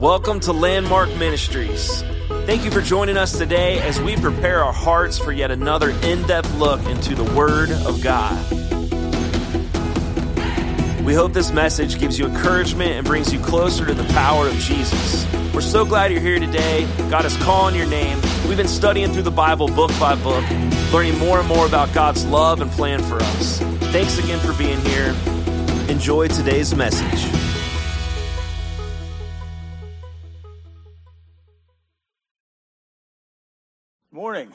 Welcome to Landmark Ministries. Thank you for joining us today as we prepare our hearts for yet another in-depth look into the Word of God. We hope this message gives you encouragement and brings you closer to the power of Jesus. We're so glad you're here today. God is calling your name. We've been studying through the Bible book by book, learning more and more about God's love and plan for us. Thanks again for being here. Enjoy today's message. Morning.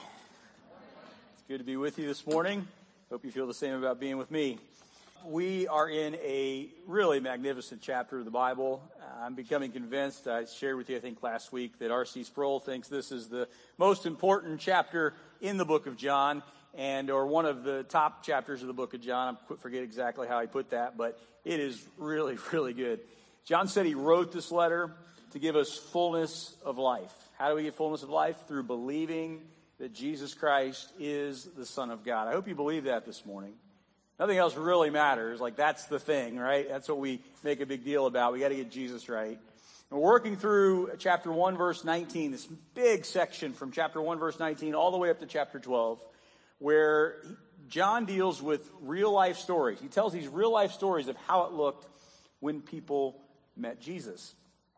It's good to be with you this morning. Hope you feel the same about being with me. We are in a really magnificent chapter of the Bible. I'm becoming convinced, I shared with you, I think, last week, that R.C. Sproul thinks this is the most important chapter in the book of John, or one of the top chapters of the book of John. I forget exactly how he put that, but it is really, really good. John said he wrote this letter to give us fullness of life. How do we get fullness of life? Through believing that Jesus Christ is the Son of God. I hope you believe that this morning. Nothing else really matters. Like, that's the thing, right? That's what we make a big deal about. We got to get Jesus right. And we're working through chapter 1, verse 19, this big section from chapter 1, verse 19, all the way up to chapter 12, where John deals with real-life stories. He tells these real-life stories of how it looked when people met Jesus.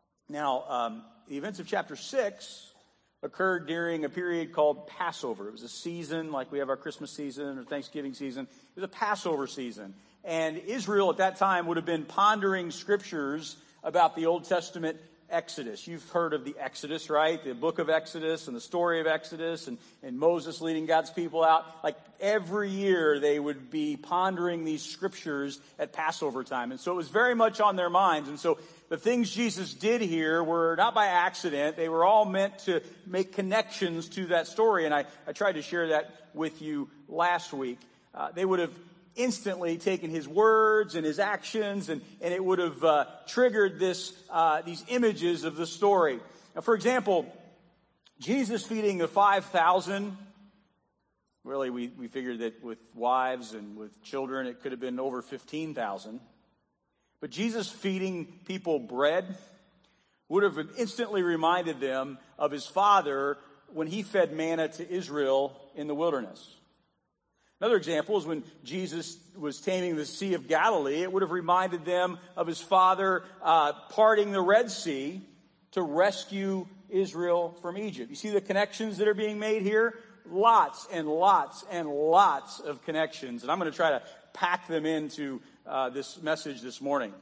Now, the events of chapter 6 occurred during a period called Passover. It was a season, like we have our Christmas season or Thanksgiving season. It was a Passover season. And Israel at that time would have been pondering scriptures about the Old Testament Exodus. You've heard of the Exodus, right? The book of Exodus and the story of Exodus and Moses leading God's people out. Like, every year they would be pondering these scriptures at Passover time. And so it was very much on their minds. And so the things Jesus did here were not by accident. They were all meant to make connections to that story. And I tried to share that with you last week. They would have instantly taken his words and his actions, and it would have triggered these images of the story. Now, for example, Jesus feeding the 5,000. Really, we figured that with wives and with children, it could have been over 15,000. But Jesus feeding people bread would have instantly reminded them of his Father when he fed manna to Israel in the wilderness. Another example is when Jesus was taming the Sea of Galilee, it would have reminded them of his Father parting the Red Sea to rescue Israel from Egypt. You see the connections that are being made here? Lots and lots and lots of connections. And I'm going to try to pack them into this message this morning.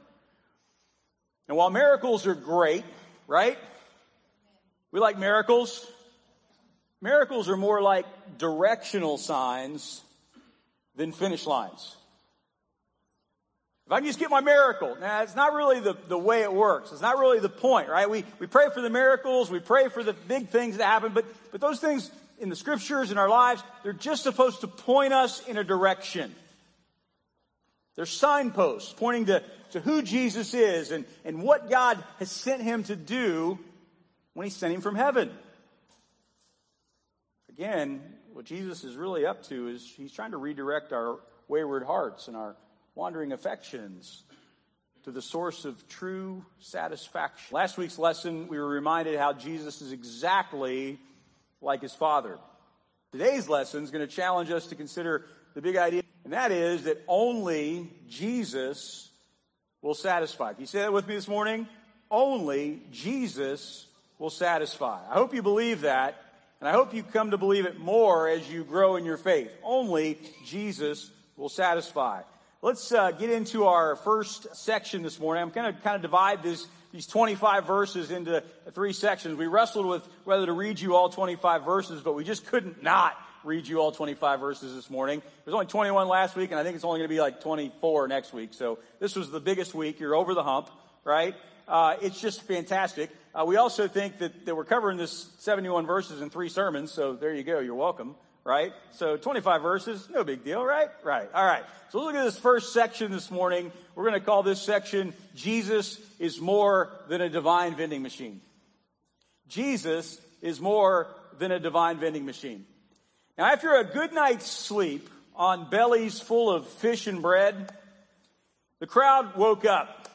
And while miracles are great, right? We like miracles. Miracles are more like directional signs than finish lines. If I can just get my miracle. Now, it's not really the way it works. It's not really the point, right? We pray for the miracles. We pray for the big things that happen. But those things in the scriptures, in our lives, they're just supposed to point us in a direction. They're signposts pointing to who Jesus is and what God has sent him to do when he sent him from heaven. Again, what Jesus is really up to is he's trying to redirect our wayward hearts and our wandering affections to the source of true satisfaction. Last week's lesson, we were reminded how Jesus is exactly like his Father. Today's lesson is going to challenge us to consider the big idea, and that is that only Jesus will satisfy. Can you say that with me this morning? Only Jesus will satisfy. I hope you believe that. And I hope you come to believe it more as you grow in your faith. Only Jesus will satisfy. Let's get into our first section this morning. I'm going to kind of divide these 25 verses into 3 sections. We wrestled with whether to read you all 25 verses, but we just couldn't not read you all 25 verses this morning. There was only 21 last week, and I think it's only going to be like 24 next week. So this was the biggest week. You're over the hump, right? It's just fantastic. We also think that we're covering this 71 verses in 3 sermons, so there you go. You're welcome, right? So 25 verses, no big deal, right? Right. All right. So let's look at this first section this morning. We're going to call this section, Jesus is more than a divine vending machine. Jesus is more than a divine vending machine. Now, after a good night's sleep on bellies full of fish and bread, the crowd woke up.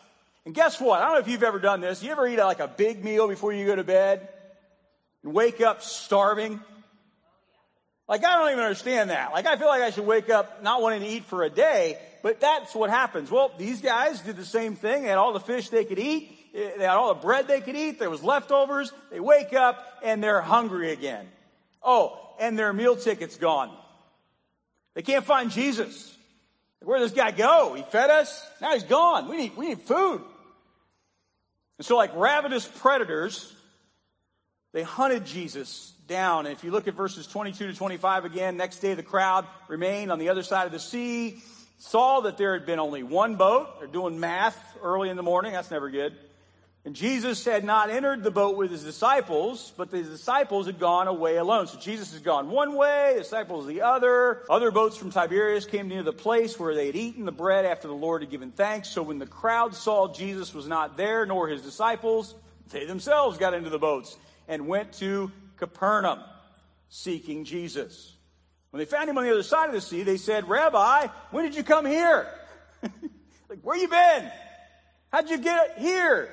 And guess what? I don't know if you've ever done this. You ever eat like a big meal before you go to bed and wake up starving? Like, I don't even understand that. Like, I feel like I should wake up not wanting to eat for a day, but that's what happens. Well, these guys did the same thing. They had all the fish they could eat. They had all the bread they could eat. There was leftovers. They wake up and they're hungry again. Oh, and their meal ticket's gone. They can't find Jesus. Where did this guy go? He fed us. Now he's gone. We need food. And so like ravenous predators, they hunted Jesus down. And if you look at verses 22 to 25 again, next day the crowd remained on the other side of the sea, saw that there had been only one boat. They're doing math early in the morning. That's never good. And Jesus had not entered the boat with his disciples, but the disciples had gone away alone. So Jesus has gone one way, the disciples the other. Other boats from Tiberias came near the place where they had eaten the bread after the Lord had given thanks. So when the crowd saw Jesus was not there, nor his disciples, they themselves got into the boats and went to Capernaum, seeking Jesus. When they found him on the other side of the sea, they said, Rabbi, when did you come here? Like, where you been? How'd you get here?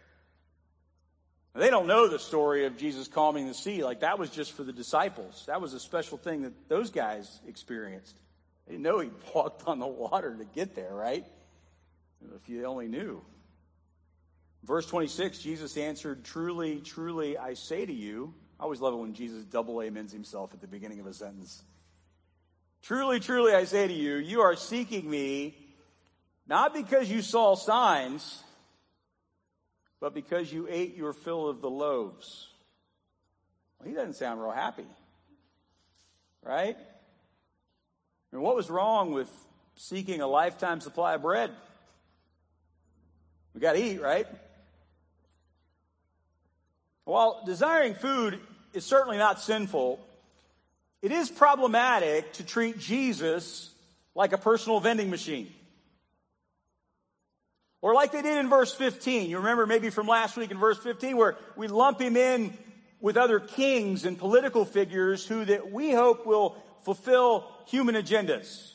They don't know the story of Jesus calming the sea. Like, that was just for the disciples. That was a special thing that those guys experienced. They didn't know he walked on the water to get there, right? If you only knew. Verse 26, Jesus answered, Truly, truly, I say to you. I always love it when Jesus double amens himself at the beginning of a sentence. Truly, truly, I say to you, you are seeking me, not because you saw signs, but because you ate your fill of the loaves. Well, he doesn't sound real happy, right? I mean, what was wrong with seeking a lifetime supply of bread? We got to eat, right? While desiring food is certainly not sinful, it is problematic to treat Jesus like a personal vending machine. Or like they did in verse 15. You remember maybe from last week in verse 15 where we lump him in with other kings and political figures who that we hope will fulfill human agendas.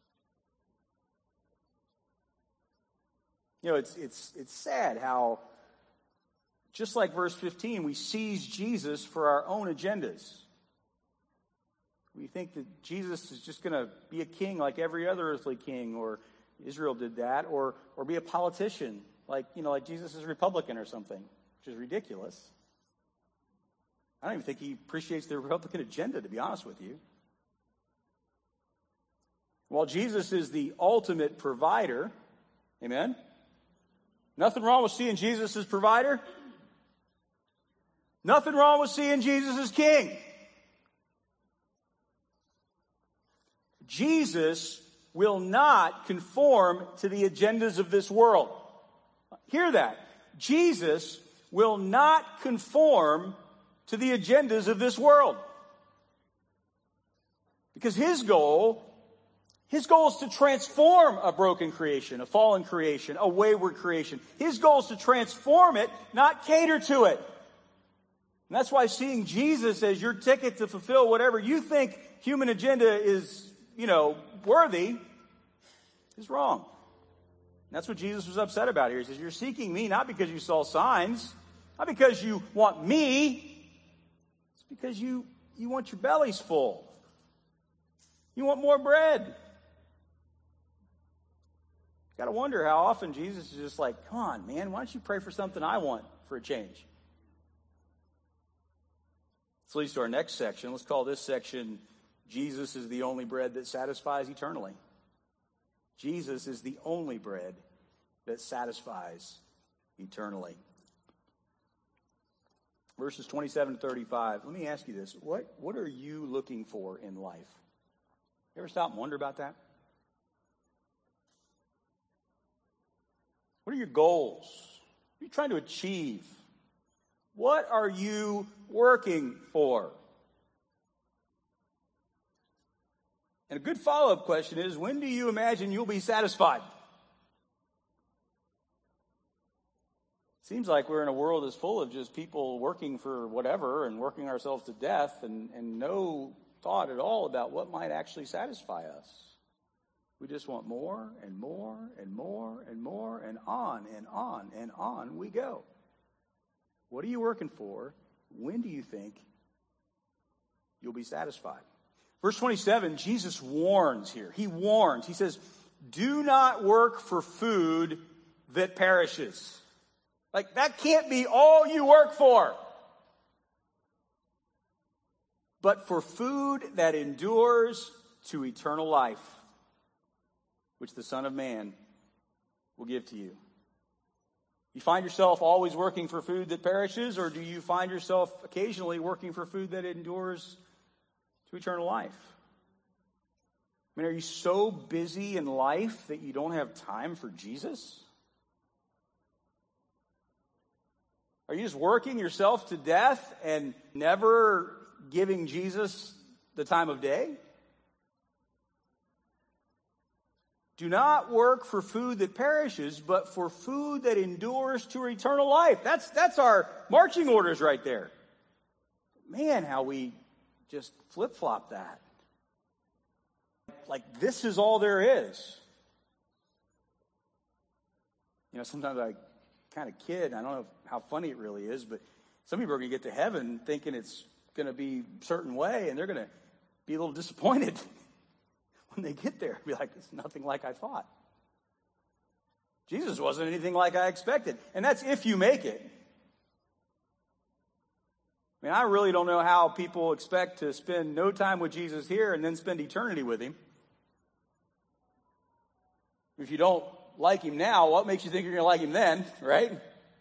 You know, it's sad how, just like verse 15, we seize Jesus for our own agendas. We think that Jesus is just going to be a king like every other earthly king, or Israel did that, or be a politician like Jesus is a Republican or something, which is ridiculous. I don't even think he appreciates the Republican agenda, to be honest with you. While Jesus is the ultimate provider, amen? Nothing wrong with seeing Jesus as provider. Nothing wrong with seeing Jesus as king. Jesus will not conform to the agendas of this world. Hear that. Jesus will not conform to the agendas of this world. Because his goal is to transform a broken creation, a fallen creation, a wayward creation. His goal is to transform it, not cater to it. And that's why seeing Jesus as your ticket to fulfill whatever you think human agenda is, worthy, is wrong. And that's what Jesus was upset about here. He says, you're seeking me not because you saw signs, not because you want me. It's because you want your bellies full. You want more bread. Got to wonder how often Jesus is just like, come on, man, why don't you pray for something I want for a change? This leads to our next section. Let's call this section, Jesus is the only bread that satisfies eternally. Jesus is the only bread that satisfies eternally. Verses 27 to 35. Let me ask you this. What are you looking for in life? You ever stop and wonder about that? What are your goals? What are you trying to achieve? What are you working for? And a good follow-up question is, when do you imagine you'll be satisfied? Seems like we're in a world that's full of just people working for whatever and working ourselves to death and no thought at all about what might actually satisfy us. We just want more and more and more and more, and on and on and on we go. What are you working for? When do you think you'll be satisfied? Verse 27, Jesus warns here. He warns. He says, do not work for food that perishes. Like, that can't be all you work for. But for food that endures to eternal life, which the Son of Man will give to you. You find yourself always working for food that perishes, or do you find yourself occasionally working for food that endures to eternal life? I mean, are you so busy in life that you don't have time for Jesus? Are you just working yourself to death and never giving Jesus the time of day? Do not work for food that perishes, but for food that endures to eternal life. That's our marching orders right there. Man, how we just flip-flop that. Like, this is all there is. You know, sometimes I kind of kid. I don't know how funny it really is, but some people are going to get to heaven thinking it's going to be a certain way, and they're going to be a little disappointed when they get there. Be like, it's nothing like I thought. Jesus wasn't anything like I expected. And that's if you make it. I mean, I really don't know how people expect to spend no time with Jesus here and then spend eternity with him. If you don't like him now, what makes you think you're going to like him then, right?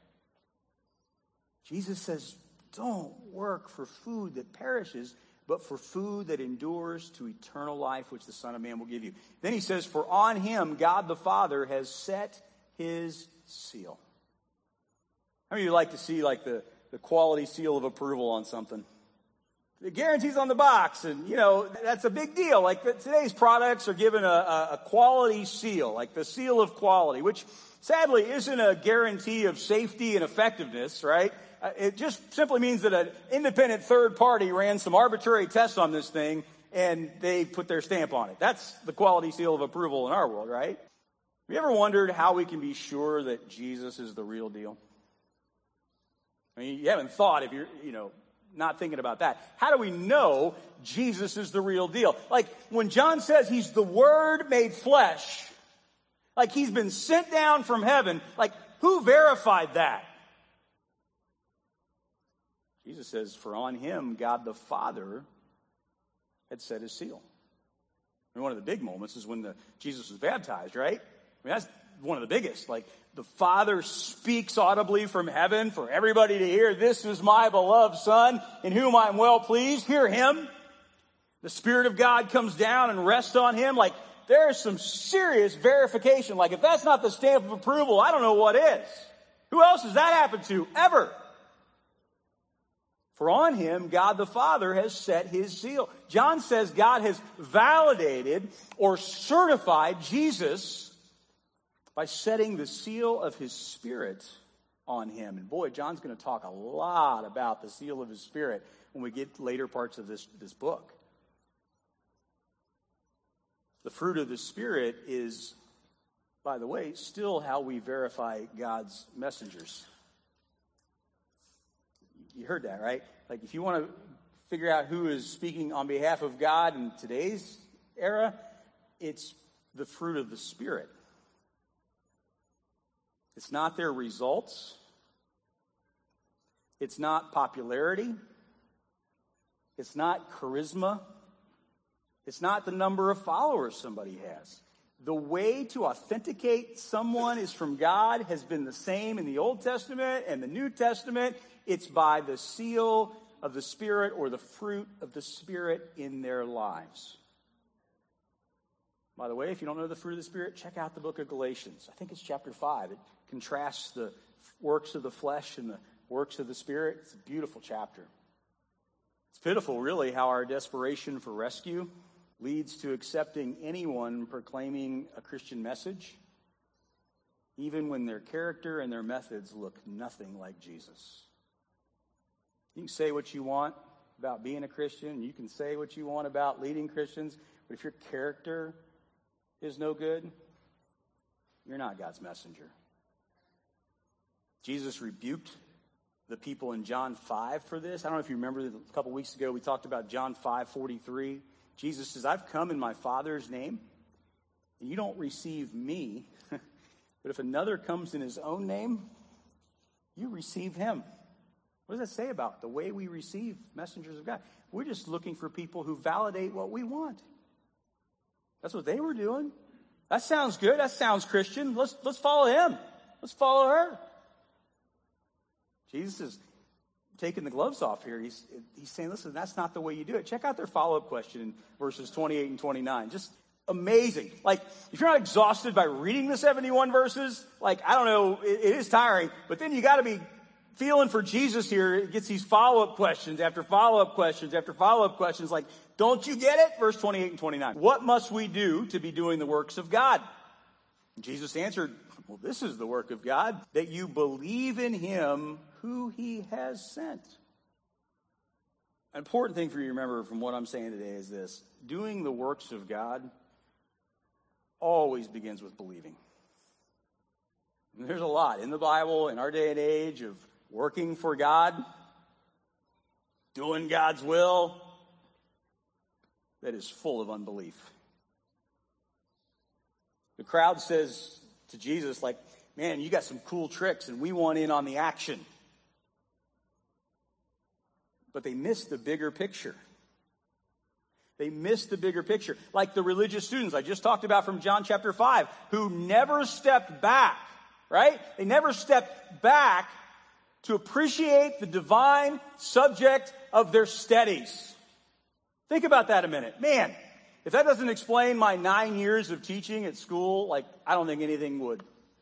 Jesus says, don't work for food that perishes, but for food that endures to eternal life, which the Son of Man will give you. Then he says, for on him God the Father has set his seal. How many of you like to see like the quality seal of approval on something? The guarantee's on the box, and, you know, that's a big deal. Like, today's products are given a quality seal, like the seal of quality, which sadly isn't a guarantee of safety and effectiveness, right? It just simply means that an independent third party ran some arbitrary tests on this thing, and they put their stamp on it. That's the quality seal of approval in our world, right? Have you ever wondered how we can be sure that Jesus is the real deal? I mean, you haven't thought, if you're, not thinking about that. How do we know Jesus is the real deal? Like, when John says he's the Word made flesh, like he's been sent down from heaven, like, who verified that? Jesus says, for on him God the Father had set his seal. And one of the big moments is when Jesus was baptized, right? I mean, that's one of the biggest. Like, the Father speaks audibly from heaven for everybody to hear. This is my beloved Son, in whom I am well pleased. Hear him. The Spirit of God comes down and rests on him. Like, there is some serious verification. Like, if that's not the stamp of approval, I don't know what is. Who else has that happened to, ever? For on him, God the Father has set his seal. John says God has validated or certified Jesus by setting the seal of his Spirit on him. And boy, John's going to talk a lot about the seal of his Spirit when we get later parts of this book. The fruit of the Spirit is, by the way, still how we verify God's messengers. You heard that, right? Like, if you want to figure out who is speaking on behalf of God in today's era, it's the fruit of the Spirit. It's not their results. It's not popularity. It's not charisma. It's not the number of followers somebody has. The way to authenticate someone is from God has been the same in the Old Testament and the New Testament. It's by the seal of the Spirit or the fruit of the Spirit in their lives. By the way, if you don't know the fruit of the Spirit, check out the book of Galatians. I think it's chapter 5. It contrasts the works of the flesh and the works of the Spirit. It's a beautiful chapter. It's pitiful, really, how our desperation for rescue leads to accepting anyone proclaiming a Christian message, even when their character and their methods look nothing like Jesus. You can say what you want about being a Christian, you can say what you want about leading Christians, but if your character is no good, you're not God's messenger. Jesus rebuked the people in John 5 for this. I don't know if you remember a couple weeks ago we talked about John 5:43. Jesus says, I've come in my Father's name, and you don't receive me. But if another comes in his own name, you receive him. What does that say about the way we receive messengers of God? We're just looking for people who validate what we want. That's what they were doing. That sounds good. That sounds Christian. Let's follow him. Let's follow her. Jesus is taking the gloves off here. He's saying, listen, that's not the way you do it. Check out their follow-up question in verses 28 and 29. Just amazing. Like, if you're not exhausted by reading the 71 verses, like, I don't know, it is tiring, but then you got to be feeling for Jesus here. It gets these follow-up questions after follow-up questions after follow-up questions. Like, don't you get it? Verse 28 and 29. What must we do to be doing the works of God? And Jesus answered, well, this is the work of God, that you believe in him who he has sent. An important thing for you to remember from what I'm saying today is this. Doing the works of God always begins with believing. And there's a lot in the Bible, in our day and age, of working for God, doing God's will, that is full of unbelief. The crowd says to Jesus, like, man, you got some cool tricks, and we want in on the action. But they missed the bigger picture. They missed the bigger picture. Like the religious students I just talked about from John chapter 5, who never stepped back, right? They never stepped back to appreciate the divine subject of their studies. Think about that a minute. Man, if that doesn't explain my 9 years of teaching at school, like, I don't think anything would.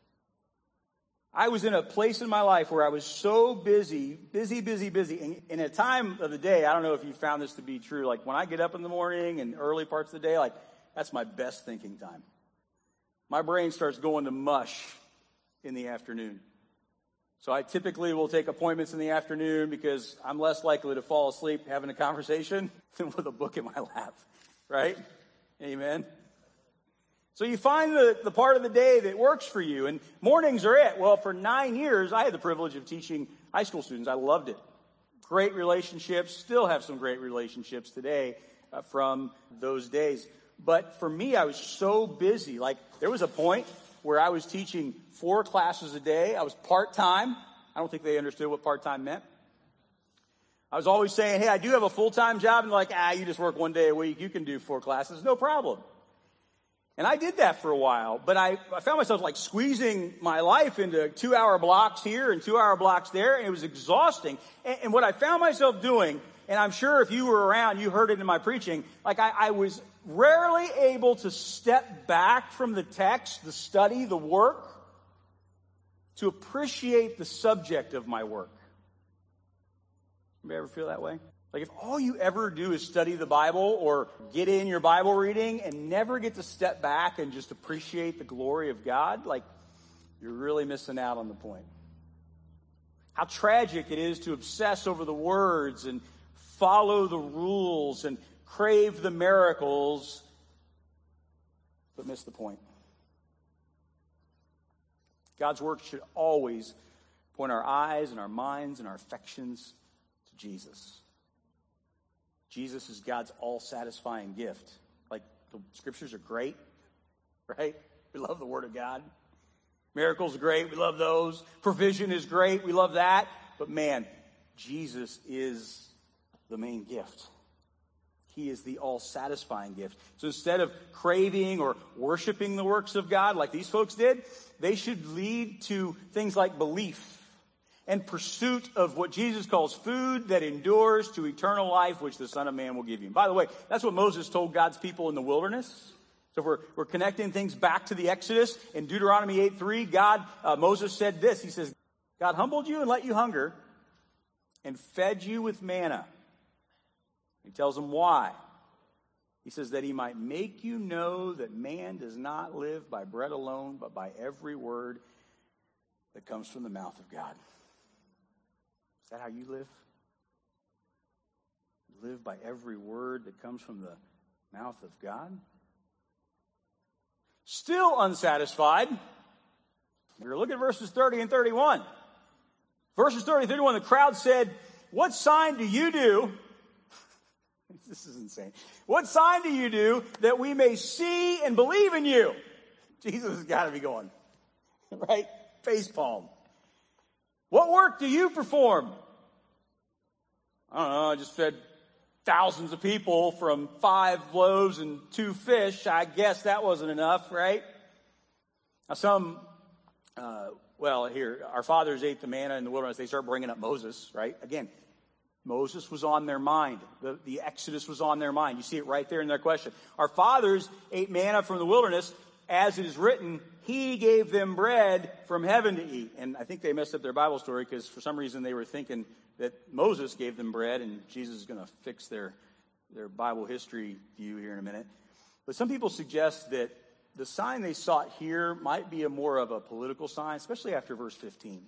I was in a place in my life where I was so busy. And in a time of the day, I don't know if you found this to be true, like when I get up in the morning and early parts of the day, like, that's my best thinking time. My brain starts going to mush in the afternoon. So I typically will take appointments in the afternoon because I'm less likely to fall asleep having a conversation than with a book in my lap, right? Amen. So you find the part of the day that works for you, and mornings are it. Well, for 9 years, I had the privilege of teaching high school students. I loved it. Great relationships, still have some great relationships today from those days. But for me, I was so busy. Like, there was a point where I was teaching 4 classes a day. I was part-time. I don't think they understood what part-time meant. I was always saying, hey, I do have a full-time job. And they're like, you just work 1 day a week. You can do 4 classes. No problem. And I did that for a while, but I found myself like squeezing my life into 2-hour blocks here and 2-hour blocks there, and it was exhausting. And what I found myself doing, and I'm sure if you were around, you heard it in my preaching, like I was rarely able to step back from the text, the study, the work, to appreciate the subject of my work. You ever feel that way? Like if all you ever do is study the Bible or get in your Bible reading and never get to step back and just appreciate the glory of God, like you're really missing out on the point. How tragic it is to obsess over the words and follow the rules and crave the miracles, but miss the point. God's work should always point our eyes and our minds and our affections to Jesus. Jesus is God's all-satisfying gift. Like, the scriptures are great, right? We love the Word of God. Miracles are great. We love those. Provision is great. We love that. But man, Jesus is the main gift. He is the all-satisfying gift. So instead of craving or worshiping the works of God like these folks did, they should lead to things like belief and pursuit of what Jesus calls food that endures to eternal life, which the Son of Man will give you. And by the way, that's what Moses told God's people in the wilderness. So if we're connecting things back to the Exodus, in Deuteronomy 8:3, Moses said this. He says, God humbled you and let you hunger and fed you with manna. He tells them why. He says that he might make you know that man does not live by bread alone, but by every word that comes from the mouth of God. Is that how you live? You live by every word that comes from the mouth of God? Still unsatisfied, we're looking at verses 30 and 31. Verses 30 and 31, the crowd said, "What sign do you do?" This is insane. "What sign do you do that we may see and believe in you?" Jesus has got to be going, right? Face palm. "What work do you perform?" "I don't know, I just fed thousands of people from 5 loaves and 2 fish. I guess that wasn't enough," right? Now here, our fathers ate the manna in the wilderness. They start bringing up Moses, right? Again, Moses was on their mind. The Exodus was on their mind. You see it right there in their question. Our fathers ate manna from the wilderness. As it is written, he gave them bread from heaven to eat. And I think they messed up their Bible story because for some reason they were thinking that Moses gave them bread, and Jesus is going to fix their Bible history view here in a minute. But some people suggest that the sign they sought here might be more of a political sign, especially after verse 15.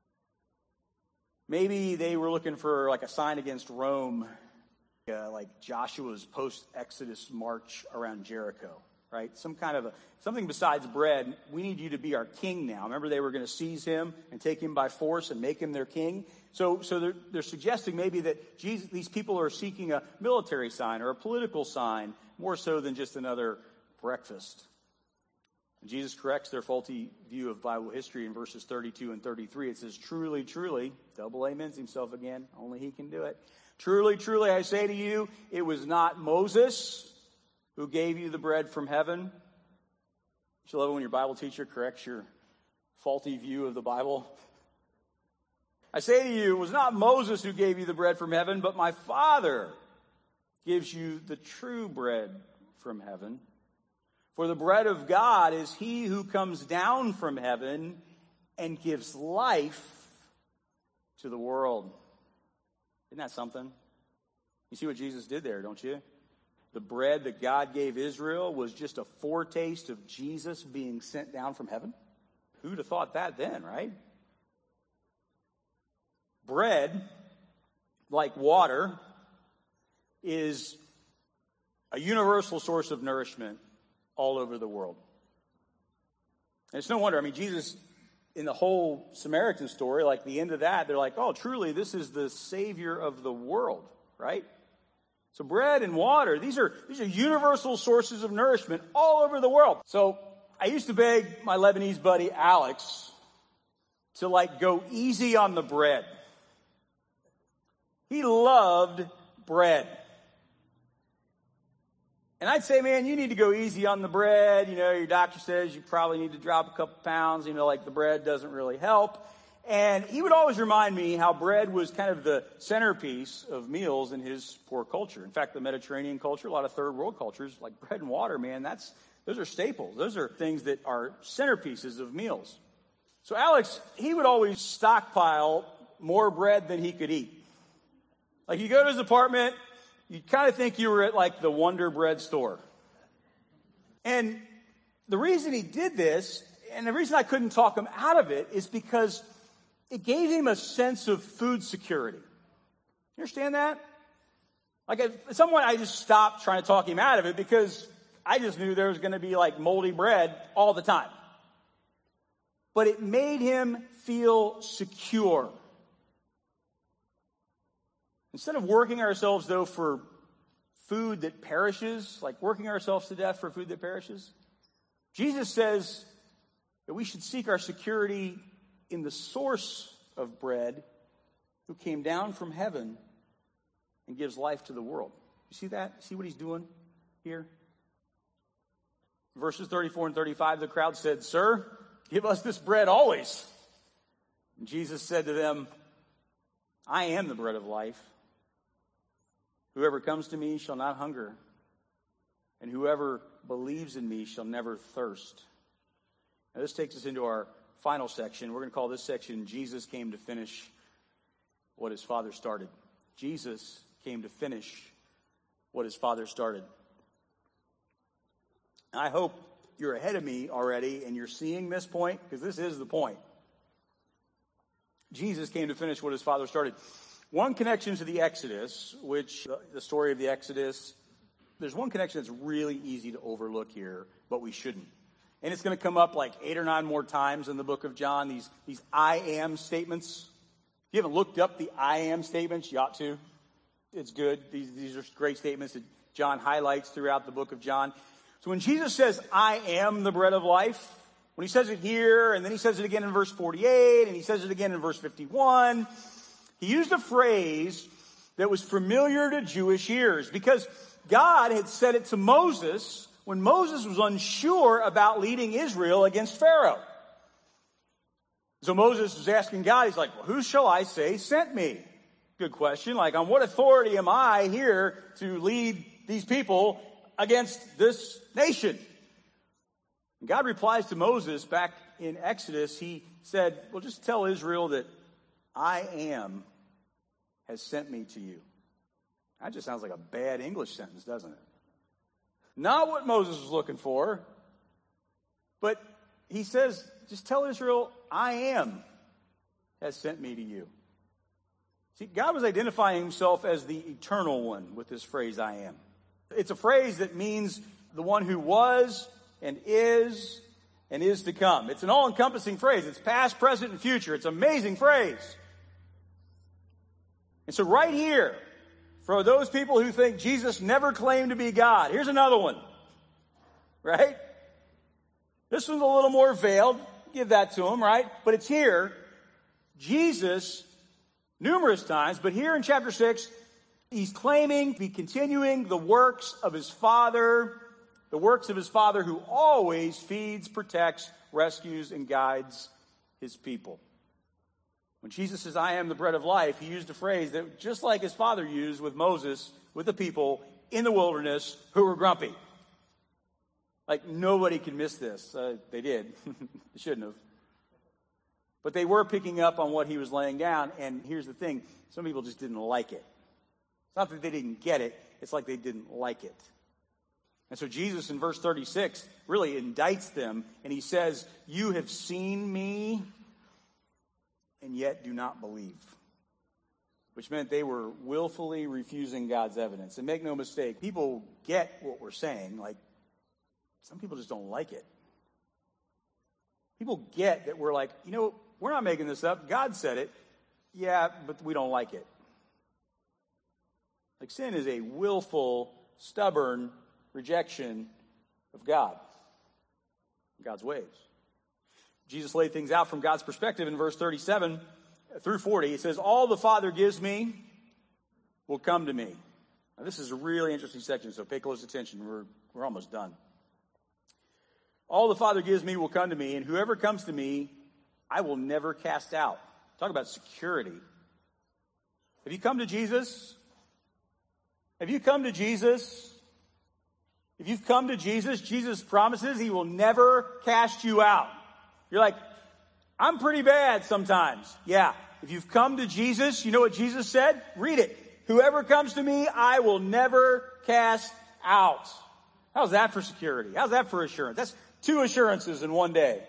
Maybe they were looking for like a sign against Rome, like Joshua's post-Exodus march around Jericho, right? Something besides bread. We need you to be our king now. Remember, they were going to seize him and take him by force and make him their king. So they're suggesting maybe that these people are seeking a military sign or a political sign more so than just another breakfast. Jesus corrects their faulty view of Bible history in verses 32 and 33. It says, "Truly, truly," double amens himself again, only he can do it. "Truly, truly, I say to you, it was not Moses who gave you the bread from heaven." You love it when your Bible teacher corrects your faulty view of the Bible. "I say to you, it was not Moses who gave you the bread from heaven, but my Father gives you the true bread from heaven. For the bread of God is he who comes down from heaven and gives life to the world." Isn't that something? You see what Jesus did there, don't you? The bread that God gave Israel was just a foretaste of Jesus being sent down from heaven. Who'd have thought that then, right? Bread, like water, is a universal source of nourishment all over the world. And it's no wonder, Jesus, in the whole Samaritan story, like the end of that, they're like, "Oh, truly, this is the Savior of the world," right? So bread and water, these are universal sources of nourishment all over the world. So I used to beg my Lebanese buddy Alex to go easy on the bread. He loved bread. And I'd say, "Man, you need to go easy on the bread. Your doctor says you probably need to drop a couple pounds. The bread doesn't really help." And he would always remind me how bread was kind of the centerpiece of meals in his poor culture. In fact, the Mediterranean culture, a lot of third world cultures, like bread and water, man, those are staples. Those are things that are centerpieces of meals. So Alex, he would always stockpile more bread than he could eat. Like you go to his apartment, you kind of think you were at the Wonder Bread store. And the reason he did this, and the reason I couldn't talk him out of it, is because it gave him a sense of food security. You understand that? At some point I just stopped trying to talk him out of it because I just knew there was going to be moldy bread all the time. But it made him feel secure. Instead of working ourselves, though, for food that perishes, working ourselves to death for food that perishes, Jesus says that we should seek our security in the source of bread who came down from heaven and gives life to the world. You see that? See what he's doing here? Verses 34 and 35, the crowd said, "Sir, give us this bread always." And Jesus said to them, "I am the bread of life. Whoever comes to me shall not hunger, and whoever believes in me shall never thirst." Now this takes us into our final section. We're going to call this section, "Jesus Came to Finish What His Father Started." Jesus came to finish what His Father started. I hope you're ahead of me already and you're seeing this point, because this is the point. Jesus came to finish what His Father started. One connection to the Exodus, which the story of the Exodus, there's one connection that's really easy to overlook here, but we shouldn't. And it's going to come up like 8 or 9 more times in the book of John, these I am statements. If you haven't looked up the I am statements, you ought to. It's good. These are great statements that John highlights throughout the book of John. So when Jesus says, I am the bread of life, when he says it here, and then he says it again in verse 48, and he says it again in verse 51, he used a phrase that was familiar to Jewish ears because God had said it to Moses when Moses was unsure about leading Israel against Pharaoh. So Moses was asking God, he's like, well, who shall I say sent me? Good question. Like, on what authority am I here to lead these people against this nation? And God replies to Moses back in Exodus. He said, well, just tell Israel that I am has sent me to you. That just sounds like a bad English sentence, doesn't it? Not what Moses was looking for. But he says, just tell Israel, I am has sent me to you. See, God was identifying himself as the eternal one with this phrase, I am. It's a phrase that means the one who was and is to come. It's an all-encompassing phrase. It's past, present, and future. It's an amazing phrase. And so right here, for those people who think Jesus never claimed to be God, here's another one. Right? This one's a little more veiled. Give that to him, right? But it's here. Jesus, numerous times, but here in chapter 6, he's claiming to be continuing the works of his Father, the works of his Father who always feeds, protects, rescues, and guides his people. When Jesus says, I am the bread of life, he used a phrase that just like his Father used with Moses, with the people in the wilderness who were grumpy. Like, nobody can miss this. They did. They shouldn't have. But they were picking up on what he was laying down. And here's the thing. Some people just didn't like it. It's not that they didn't get it. It's like they didn't like it. And so Jesus in verse 36 really indicts them. And he says, you have seen me and yet do not believe. Which meant they were willfully refusing God's evidence. And make no mistake, people get what we're saying. Like, some people just don't like it. People get that we're like, we're not making this up. God said it. Yeah, but we don't like it. Like, sin is a willful, stubborn rejection of God, God's ways. Jesus laid things out from God's perspective in verse 37 through 40. He says, all the Father gives me will come to me. Now, this is a really interesting section, so pay close attention. We're almost done. All the Father gives me will come to me, and whoever comes to me, I will never cast out. Talk about security. Have you come to Jesus? Have you come to Jesus? If you've come to Jesus, Jesus promises he will never cast you out. You're like, I'm pretty bad sometimes. Yeah. If you've come to Jesus, you know what Jesus said? Read it. Whoever comes to me, I will never cast out. How's that for security? How's that for assurance? That's 2 assurances in one day.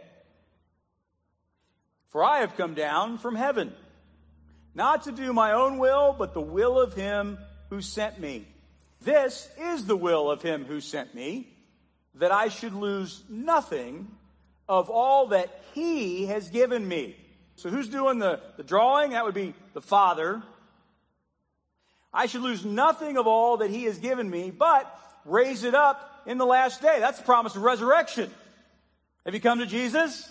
For I have come down from heaven, not to do my own will, but the will of him who sent me. This is the will of him who sent me, that I should lose nothing of all that he has given me. So who's doing the drawing? That would be the Father. I should lose nothing of all that he has given me, but raise it up in the last day. That's the promise of resurrection. Have you come to Jesus?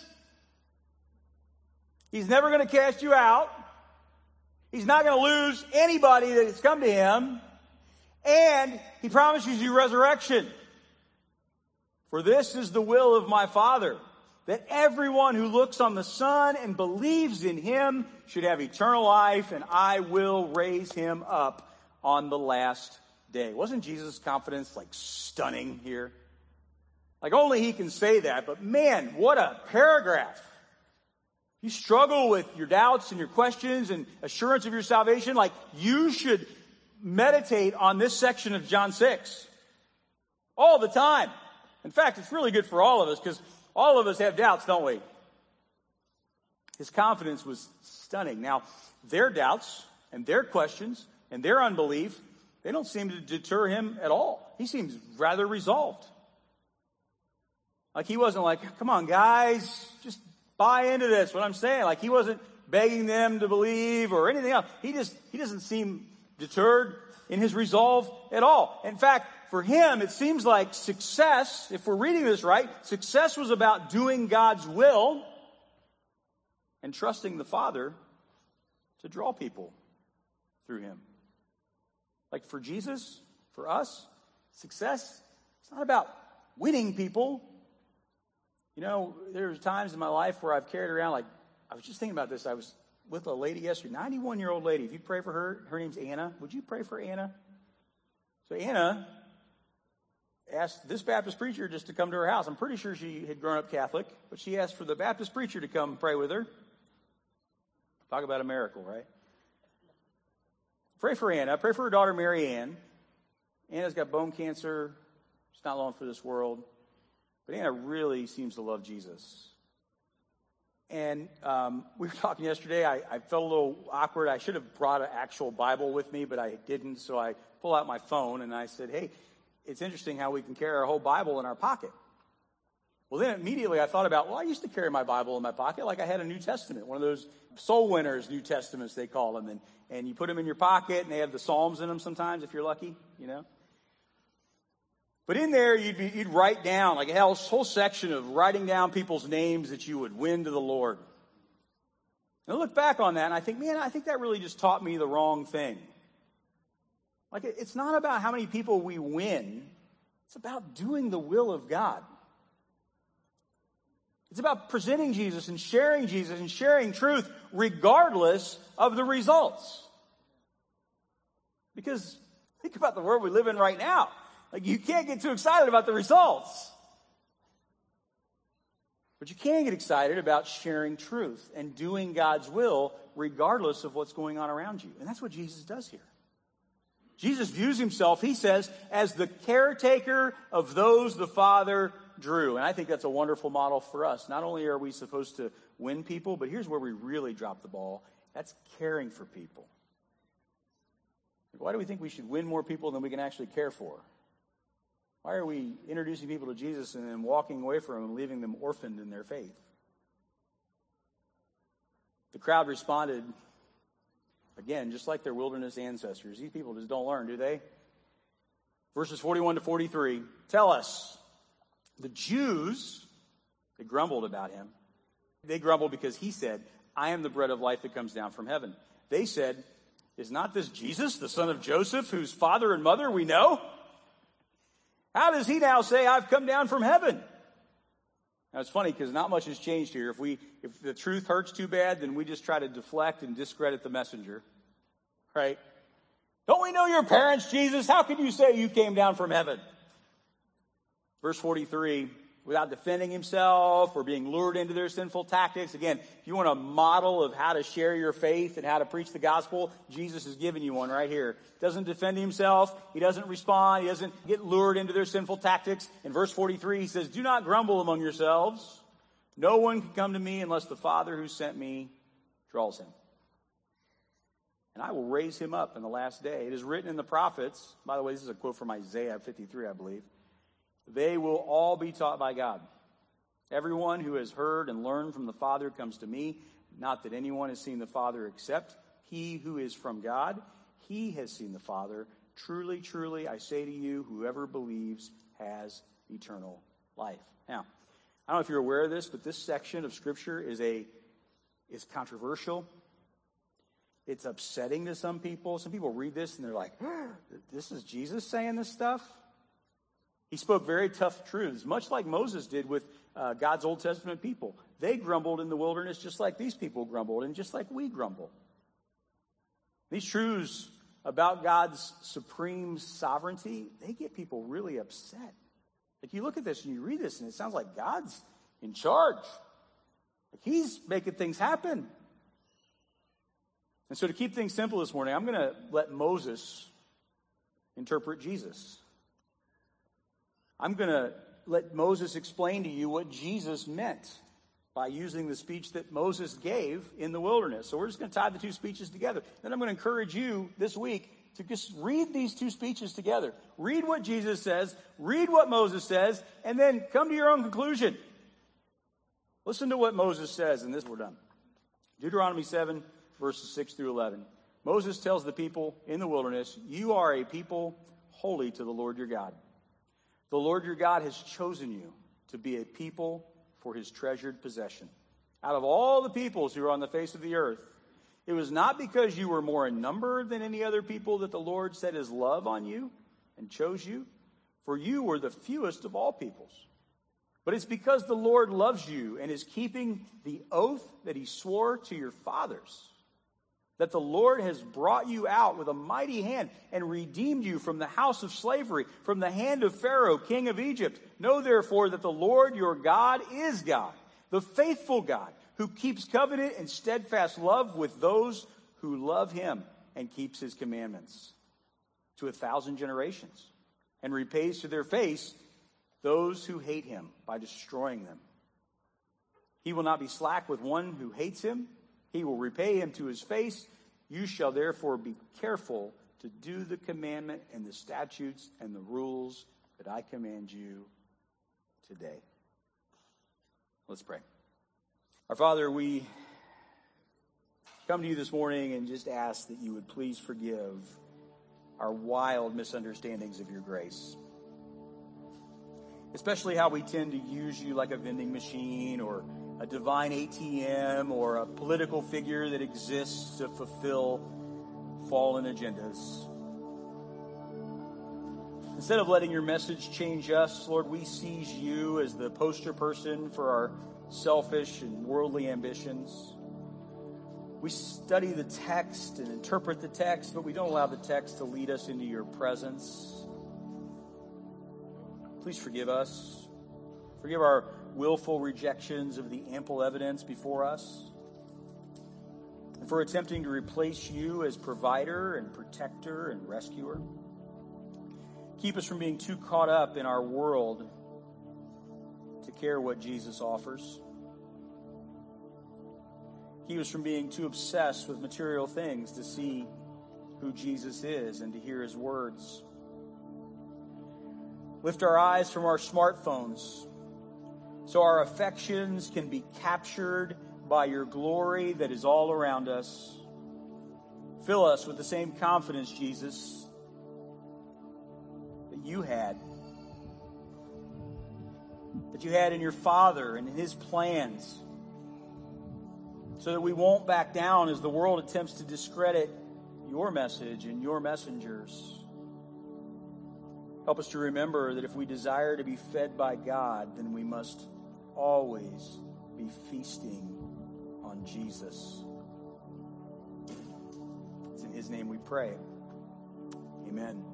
He's never going to cast you out. He's not going to lose anybody that has come to him. And he promises you resurrection. For this is the will of my Father, that everyone who looks on the Son and believes in him should have eternal life, and I will raise him up on the last day. Wasn't Jesus' confidence like stunning here? Like only he can say that, but man, what a paragraph. You struggle with your doubts and your questions and assurance of your salvation, like you should meditate on this section of John 6 all the time. In fact, it's really good for all of us because all of us have doubts, don't we? His confidence was stunning. Now, their doubts and their questions and their unbelief, they don't seem to deter him at all. He seems rather resolved. Like he wasn't like, come on guys, just buy into this, what I'm saying. Like he wasn't begging them to believe or anything else. He doesn't seem deterred in his resolve at all. In fact, for him, it seems like success, if we're reading this right, success was about doing God's will and trusting the Father to draw people through him. Like for Jesus, for us, success, it's not about winning people. You know, there's times in my life where I've carried around, like, I was just thinking about this. I was with a lady yesterday, 91-year-old lady. If you pray for her, her name's Anna. Would you pray for Anna? So Anna asked this Baptist preacher just to come to her house. I'm pretty sure she had grown up Catholic, but she asked for the Baptist preacher to come pray with her. Talk about a miracle, right? Pray for Anna. Pray for her daughter, Mary Ann. Anna's got bone cancer. She's not long for this world. But Anna really seems to love Jesus. And we were talking yesterday. I felt a little awkward. I should have brought an actual Bible with me, but I didn't. So I pulled out my phone and I said, hey, it's interesting how we can carry our whole Bible in our pocket. Well, then immediately I thought about, well, I used to carry my Bible in my pocket like I had a New Testament, one of those soul winners New Testaments, they call them. And you put them in your pocket, and they have the Psalms in them sometimes if you're lucky, you know. But in there, you'd write down, like a whole section of writing down people's names that you would win to the Lord. And I look back on that, and I think, man, I think that really just taught me the wrong thing. Like, it's not about how many people we win. It's about doing the will of God. It's about presenting Jesus and sharing truth regardless of the results. Because think about the world we live in right now. Like, you can't get too excited about the results. But you can get excited about sharing truth and doing God's will regardless of what's going on around you. And that's what Jesus does here. Jesus views himself, he says, as the caretaker of those the Father drew. And I think that's a wonderful model for us. Not only are we supposed to win people, but here's where we really drop the ball. That's caring for people. Why do we think we should win more people than we can actually care for? Why are we introducing people to Jesus and then walking away from them and leaving them orphaned in their faith? The crowd responded, again, just like their wilderness ancestors. These people just don't learn, do they? Verses 41 to 43 tell us, the Jews, they grumbled about him. They grumbled because he said, I am the bread of life that comes down from heaven. They said, is not this Jesus, the son of Joseph, whose father and mother we know? How does he now say, I've come down from heaven? Now, it's funny because not much has changed here. If the truth hurts too bad, then we just try to deflect and discredit the messenger. Right? Don't we know your parents, Jesus? How can you say you came down from heaven? Verse 43, without defending himself or being lured into their sinful tactics. Again, if you want a model of how to share your faith and how to preach the gospel, Jesus has given you one right here. Doesn't defend himself. He doesn't respond. He doesn't get lured into their sinful tactics. In verse 43, he says, do not grumble among yourselves. No one can come to me unless the Father who sent me draws him. And I will raise him up in the last day. It is written in the prophets. By the way, this is a quote from Isaiah 53, I believe. They will all be taught by God. Everyone who has heard and learned from the Father comes to me. Not that anyone has seen the Father except he who is from God. He has seen the Father. Truly, truly, I say to you, whoever believes has eternal life. Now, I don't know if you're aware of this, but this section of Scripture is controversial. It's upsetting to some people. Some people read this and they're like, this is Jesus saying this stuff? He spoke very tough truths, much like Moses did with God's Old Testament people. They grumbled in the wilderness just like these people grumbled and just like we grumble. These truths about God's supreme sovereignty, they get people really upset. Like you look at this and you read this and it sounds like God's in charge. Like he's making things happen. And so to keep things simple this morning, I'm going to let Moses interpret Jesus. I'm going to let Moses explain to you what Jesus meant by using the speech that Moses gave in the wilderness. So we're just going to tie the two speeches together. Then I'm going to encourage you this week to just read these two speeches together. Read what Jesus says, read what Moses says, and then come to your own conclusion. Listen to what Moses says, and this we're done. Deuteronomy 7, verses 6 through 11. Moses tells the people in the wilderness, you are a people holy to the Lord your God. The Lord your God has chosen you to be a people for his treasured possession. Out of all the peoples who are on the face of the earth, it was not because you were more in number than any other people that the Lord set his love on you and chose you, for you were the fewest of all peoples. But it's because the Lord loves you and is keeping the oath that he swore to your fathers, that the Lord has brought you out with a mighty hand and redeemed you from the house of slavery, from the hand of Pharaoh, king of Egypt. Know therefore that the Lord your God is God, the faithful God, who keeps covenant and steadfast love with those who love him and keeps his commandments to 1,000 generations, and repays to their face those who hate him by destroying them. He will not be slack with one who hates him. He will repay him to his face. You shall therefore be careful to do the commandment and the statutes and the rules that I command you today. Let's pray. Our Father, we come to you this morning and just ask that you would please forgive our wild misunderstandings of your grace. Especially how we tend to use you like a vending machine or a divine ATM or a political figure that exists to fulfill fallen agendas. Instead of letting your message change us, Lord, we seize you as the poster person for our selfish and worldly ambitions. We study the text and interpret the text, but we don't allow the text to lead us into your presence. Please forgive us. Forgive our willful rejections of the ample evidence before us, and for attempting to replace you as provider and protector and rescuer. Keep us from being too caught up in our world to care what Jesus offers. Keep us from being too obsessed with material things to see who Jesus is and to hear his words. Lift our eyes from our smartphones so our affections can be captured by your glory that is all around us. Fill us with the same confidence, Jesus, that you had in your Father and in his plans, so that we won't back down as the world attempts to discredit your message and your messengers. Help us to remember that if we desire to be fed by God, then we must always be feasting on Jesus. It's in his name we pray. Amen.